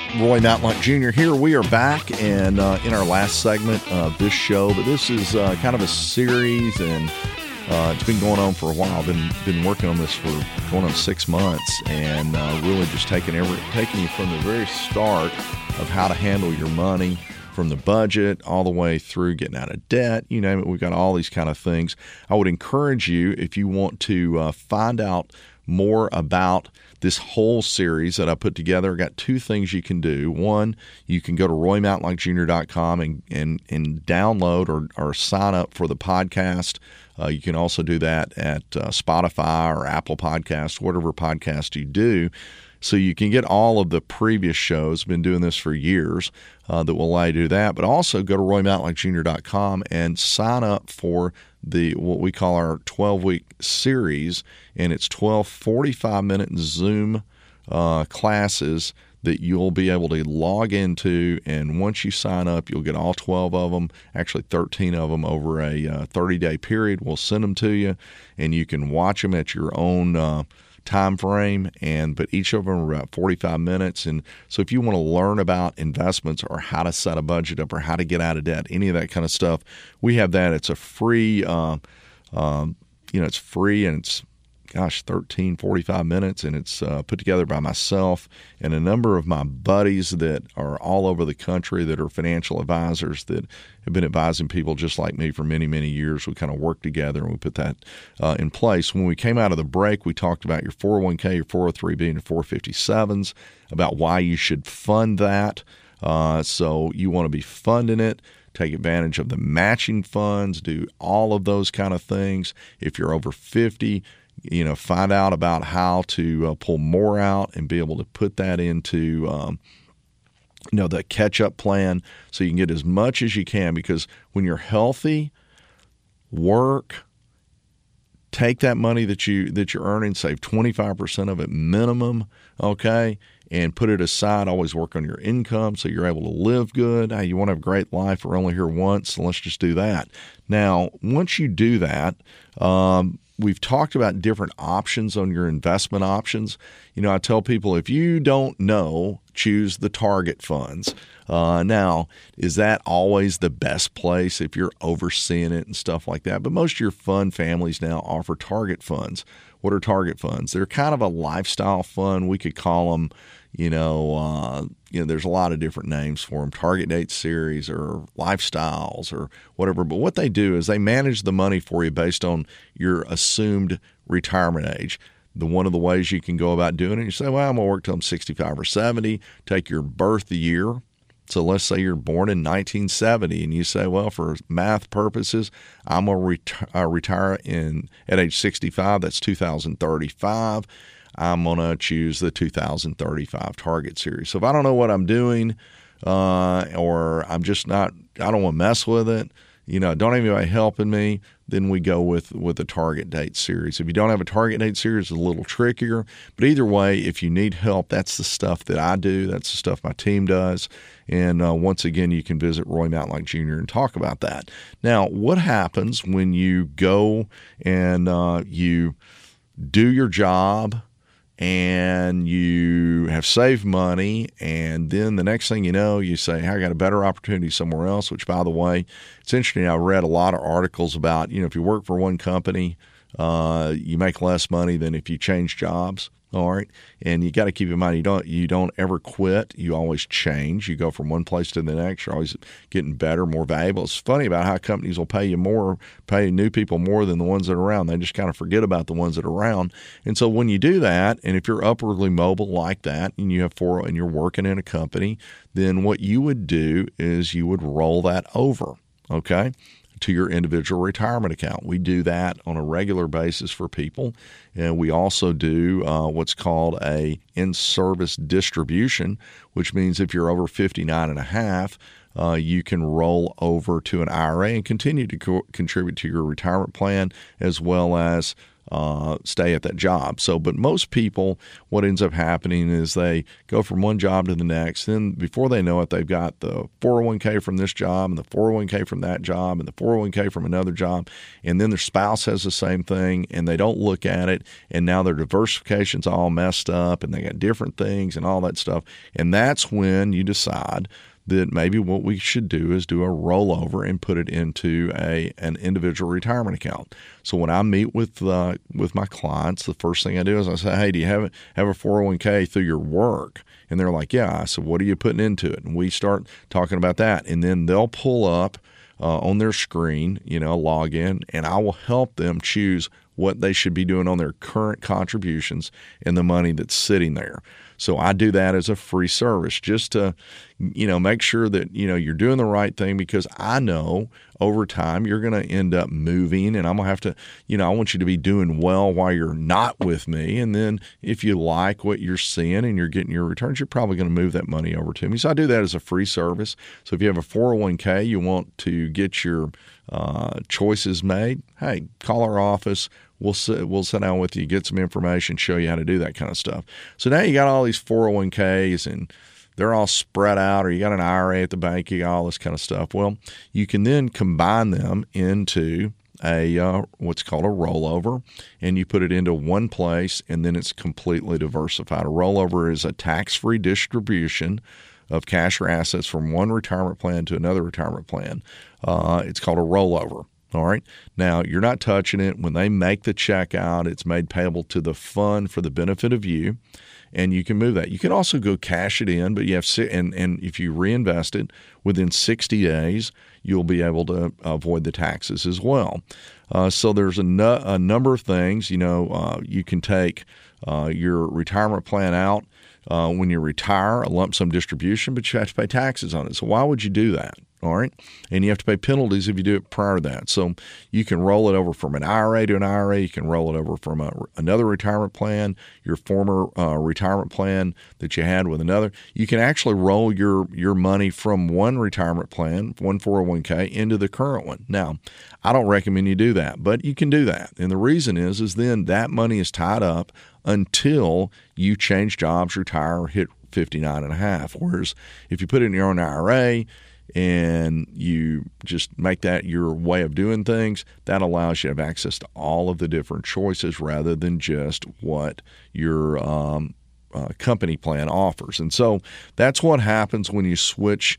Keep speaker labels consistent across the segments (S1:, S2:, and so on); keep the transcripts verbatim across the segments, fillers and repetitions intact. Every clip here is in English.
S1: Roy Matlock Junior here. We are back and uh, in our last segment of this show, but this is uh, kind of a series, and uh, it's been going on for a while. I've been been working on this for going on six months, and uh, really just taking every taking you from the very start of how to handle your money, from the budget all the way through getting out of debt. You name it, we've got all these kind of things. I would encourage you, if you want to uh, find out more about this whole series that I put together, I got two things you can do. One, you can go to roy matlock junior dot com and, and, and download or, or sign up for the podcast. Uh, you can also do that at uh, Spotify or Apple Podcasts, whatever podcast you do. So you can get all of the previous shows. I've been doing this for years uh, that will allow you to do that. But also go to roy matlock junior dot com and sign up for the what we call our twelve-week series, and it's twelve forty-five minute Zoom uh, classes that you'll be able to log into, and once you sign up, you'll get all twelve of them, actually thirteen of them over a uh, thirty-day period. We'll send them to you, and you can watch them at your own uh, time frame, and but each of them are about forty-five minutes. And so if you want to learn about investments or how to set a budget up or how to get out of debt, any of that kind of stuff, we have that. It's a free, uh, um, you know, it's free, and it's, gosh, thirteen, forty-five minutes, and it's uh, put together by myself and a number of my buddies that are all over the country that are financial advisors that have been advising people just like me for many, many years. We kind of work together, and we put that uh, in place. When we came out of the break, we talked about your four oh one k, your four oh three b, and your four fifty-sevens, about why you should fund that. Uh, so you want to be funding it. Take advantage of the matching funds, do all of those kind of things. If you're over fifty, you know, find out about how to uh, pull more out and be able to put that into, um, you know, the catch-up plan so you can get as much as you can. Because when you're healthy, work, take that money that you that you're earning, save twenty-five percent of it minimum, okay, and put it aside. Always work on your income so you're able to live good. Hey, you want to have a great life? We're only here once, so let's just do that. Now, once you do that, um, we've talked about different options on your investment options. You know, I tell people, if you don't know, choose the target funds. Uh, now, is that always the best place if you're overseeing it and stuff like that? But most of your fund families now offer target funds. What are target funds? They're kind of a lifestyle fund. We could call them, you know, uh, you know, there's a lot of different names for them, target date series or lifestyles or whatever. But what they do is they manage the money for you based on your assumed retirement age. The one of the ways you can go about doing it, you say, well, I'm going to work till I'm sixty-five or seventy, take your birth year. So let's say you're born in nineteen seventy, and you say, well, for math purposes, I'm going to ret- uh, retire in at age sixty-five. That's two thousand thirty-five. I'm going to choose the two thousand thirty-five target series. So if I don't know what I'm doing, uh, or I'm just not, I don't want to mess with it, you know, don't have anybody helping me, then we go with, with the target date series. If you don't have a target date series, it's a little trickier. But either way, if you need help, that's the stuff that I do. That's the stuff my team does. And uh, once again, you can visit Roy Matlock Junior and talk about that. Now, what happens when you go and uh, you do your job and you have saved money, and then the next thing you know, you say, hey, I got a better opportunity somewhere else, which, by the way, it's interesting. I read a lot of articles about, you know, if you work for one company, uh, you make less money than if you change jobs. All right. And you got to keep in mind, you don't you don't ever quit. You always change. You go from one place to the next. You're always getting better, more valuable. It's funny about how companies will pay you more, pay new people more than the ones that are around. They just kind of forget about the ones that are around. And so when you do that, and if you're upwardly mobile like that, and you have four, and you're working in a company, then what you would do is you would roll that over, okay, to your individual retirement account. We do that on a regular basis for people. And we also do uh, what's called a in-service distribution, which means if you're over fifty-nine and a half, uh, you can roll over to an I R A and continue to co- contribute to your retirement plan, as well as uh, stay at that job. So, but most people, what ends up happening is they go from one job to the next. Then before they know it, they've got the four oh one k from this job and the four oh one k from that job and the four oh one k from another job. And then their spouse has the same thing and they don't look at it. And now their diversification's all messed up and they got different things and all that stuff. And that's when you decide that maybe what we should do is do a rollover and put it into a an individual retirement account. So when I meet with uh, with my clients, the first thing I do is I say, hey, do you have, have a four oh one k through your work? And they're like, yeah. I said, what are you putting into it? And we start talking about that. And then they'll pull up uh, on their screen, you know, log in, and I will help them choose what they should be doing on their current contributions and the money that's sitting there. So I do that as a free service just to, you know, make sure that, you know, you're doing the right thing, because I know over time you're going to end up moving and I'm going to have to, you know, I want you to be doing well while you're not with me. And then if you like what you're seeing and you're getting your returns, you're probably going to move that money over to me. So I do that as a free service. So if you have a four oh one k, you want to get your uh, choices made, hey, call our office. We'll sit, we'll sit down with you, get some information, show you how to do that kind of stuff. So now you got all these four oh one k's and they're all spread out, or you got an I R A at the bank, you got all this kind of stuff. Well, you can then combine them into a uh, what's called a rollover, and you put it into one place, and then it's completely diversified. A rollover is a tax-free distribution of cash or assets from one retirement plan to another retirement plan. Uh, it's called a rollover. All right. Now, you're not touching it. When they make the check out, it's made payable to the fund for the benefit of you, and you can move that. You can also go cash it in, but you have and and if you reinvest it within sixty days, you'll be able to avoid the taxes as well. Uh, so there's a, nu- a number of things. You know, uh, you can take uh, your retirement plan out uh, when you retire, a lump sum distribution, but you have to pay taxes on it. So why would you do that? All right. And you have to pay penalties if you do it prior to that. So you can roll it over from an I R A to an I R A. You can roll it over from a, another retirement plan, your former uh, retirement plan that you had with another. You can actually roll your, your money from one retirement plan, one four oh one k, into the current one. Now, I don't recommend you do that, but you can do that. And the reason is, is then that money is tied up until you change jobs, retire, or hit fifty-nine and a half. Whereas if you put it in your own I R A, and you just make that your way of doing things, that allows you to have access to all of the different choices rather than just what your um, uh, company plan offers. And so that's what happens when you switch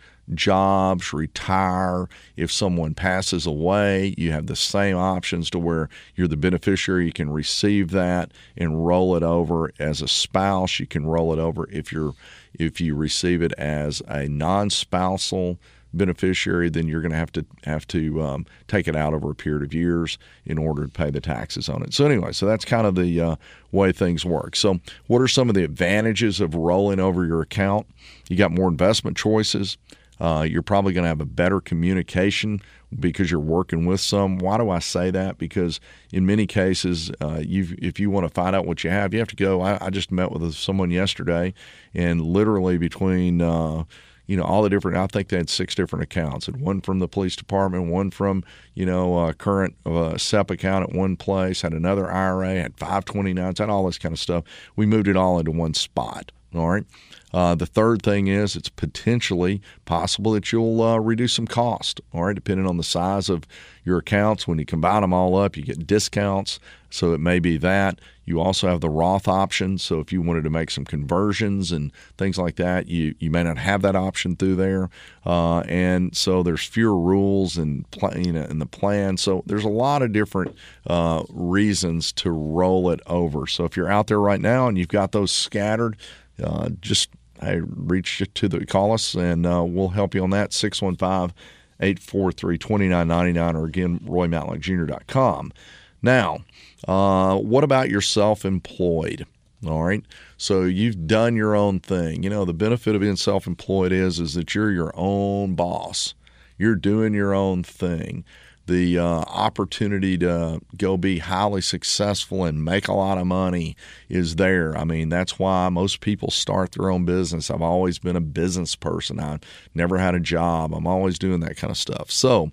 S1: jobs, retire. If someone passes away, you have the same options to where you're the beneficiary. You can receive that and roll it over. As a spouse, you can roll it over if you're if you receive it as a non-spousal beneficiary, then you're going to have to have to um, take it out over a period of years in order to pay the taxes on it. So anyway, so that's kind of the uh, way things work. So what are some of the advantages of rolling over your account? You got more investment choices. Uh, you're probably going to have a better communication because you're working with some. Why do I say that? Because in many cases, uh, you've, if you want to find out what you have, you have to go. I, I just met with someone yesterday, and literally between uh, you know, all the different, I think they had six different accounts, and one from the police department, one from, you know, uh, current uh, S E P account at one place, had another I R A, had five twenty-nines, had all this kind of stuff. We moved it all into one spot. All right. Uh, the third thing is it's potentially possible that you'll uh, reduce some cost, all right, depending on the size of your accounts. When you combine them all up, you get discounts, so it may be that. You also have the Roth option, so if you wanted to make some conversions and things like that, you, you may not have that option through there. Uh, and so there's fewer rules and pl- you know, in the plan. So there's a lot of different uh, reasons to roll it over. So if you're out there right now and you've got those scattered, uh, just hey, reach to the call us, and uh, we'll help you on that. six one five, eight four three, two nine nine nine, or again, roy matlock junior dot com. Now, uh, what about your self-employed? All right. So you've done your own thing. You know, the benefit of being self-employed is, is that you're your own boss. You're doing your own thing. The uh, opportunity to go be highly successful and make a lot of money is there. I mean, that's why most people start their own business. I've always been a business person. I've never had a job. I'm always doing that kind of stuff. So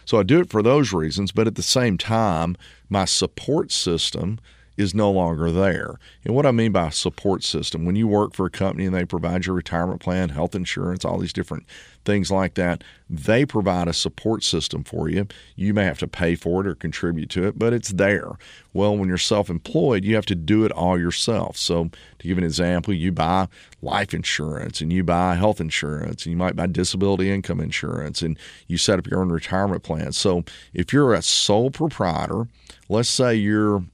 S1: So I do it for those reasons, but at the same time, my support system is no longer there. And what I mean by support system, when you work for a company and they provide your retirement plan, health insurance, all these different things like that, they provide a support system for you. You may have to pay for it or contribute to it, but it's there. Well, when you're self-employed, you have to do it all yourself. So to give an example, you buy life insurance and you buy health insurance and you might buy disability income insurance and you set up your own retirement plan. So if you're a sole proprietor, let's say you're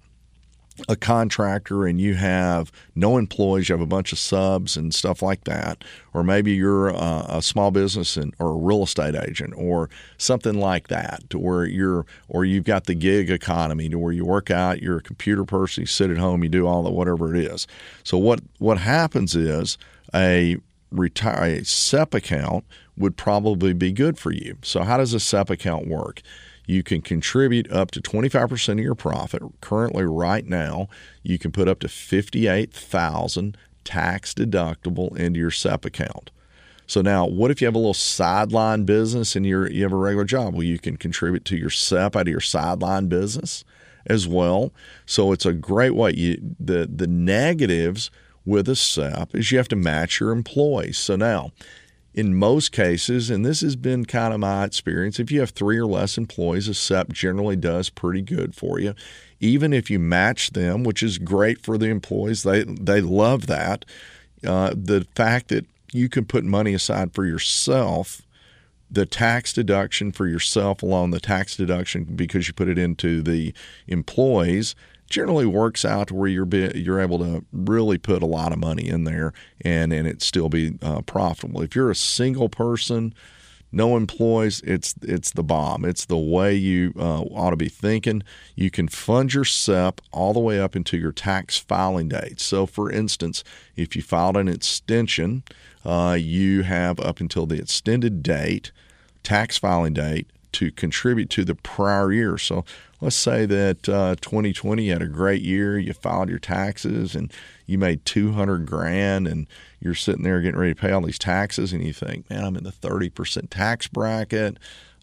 S1: a contractor and you have no employees, you have a bunch of subs and stuff like that, or maybe you're a, a small business and, or a real estate agent or something like that, to where you're, or you've got the gig economy to where you work out, you're a computer person, you sit at home, you do all the whatever it is. So what what happens is a retire a S E P account would probably be good for you. So how does a S E P account work? You can contribute up to twenty-five percent of your profit. Currently, right now, you can put up to fifty-eight thousand dollars tax deductible into your S E P account. So now, what if you have a little sideline business and you're, you have a regular job? Well, you can contribute to your S E P out of your sideline business as well. So it's a great way. You, the, the negatives with a S E P is you have to match your employees. So now, in most cases, and this has been kind of my experience, if you have three or less employees, a S E P generally does pretty good for you. Even if you match them, which is great for the employees, they they love that. Uh, the fact that you can put money aside for yourself, the tax deduction for yourself along the tax deduction because you put it into the employees generally works out to where you're be, you're able to really put a lot of money in there and, and it still be uh, profitable. If you're a single person, no employees, it's it's the bomb. It's the way you uh, ought to be thinking. You can fund your S E P all the way up into your tax filing date. So, for instance, if you filed an extension, uh, you have up until the extended date, tax filing date, to contribute to the prior year. So let's say that uh, twenty twenty, you had a great year, you filed your taxes and you made two hundred grand and you're sitting there getting ready to pay all these taxes and you think, man, I'm in the thirty percent tax bracket.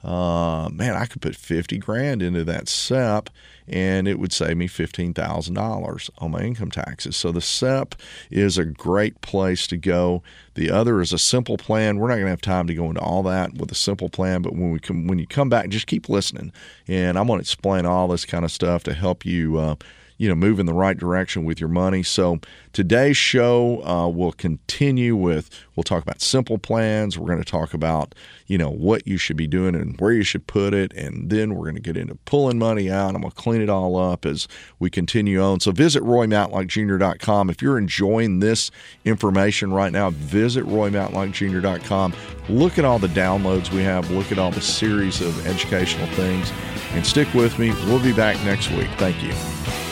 S1: Uh, man, I could put fifty grand into that S E P and it would save me fifteen thousand dollars on my income taxes. So the S E P is a great place to go. The other is a simple plan. We're not going to have time to go into all that with a simple plan, but when we come, when you come back, just keep listening. And I'm going to explain all this kind of stuff to help you uh, you know, move in the right direction with your money. So today's show uh, will continue with, we'll talk about simple plans. We're going to talk about, you know, what you should be doing and where you should put it. And then we're going to get into pulling money out. I'm going to clean it all up as we continue on. So visit Roy Matlock Junior dot com. If you're enjoying this information right now, visit Roy Matlock Junior dot com. Look at all the downloads we have. Look at all the series of educational things. And stick with me. We'll be back next week. Thank you.